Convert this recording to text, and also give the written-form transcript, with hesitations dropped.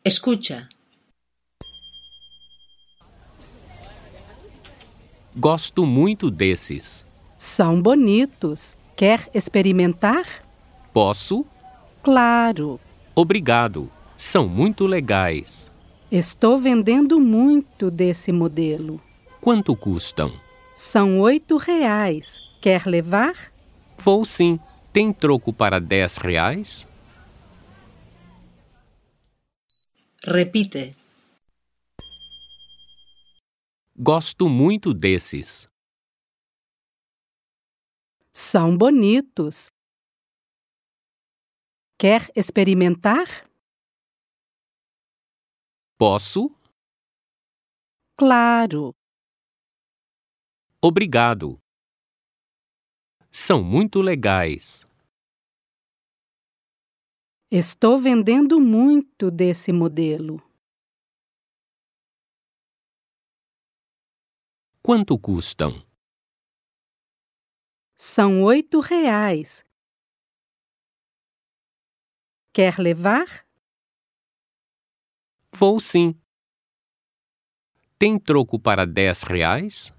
Escucha. Gosto muito desses. São bonitos. Quer experimentar? Posso? Claro. Obrigado. São muito legais. Estou vendendo muito desse modelo. Quanto custam? São R$ 8. Quer levar? Vou sim. Tem troco para R$ 10? Repite. Gosto muito desses. São bonitos. Quer experimentar? Posso? Claro. Obrigado. São muito legais. Estou vendendo muito desse modelo. Quanto custam? São R$ 8. Quer levar? Vou sim. Tem troco para R$ 10?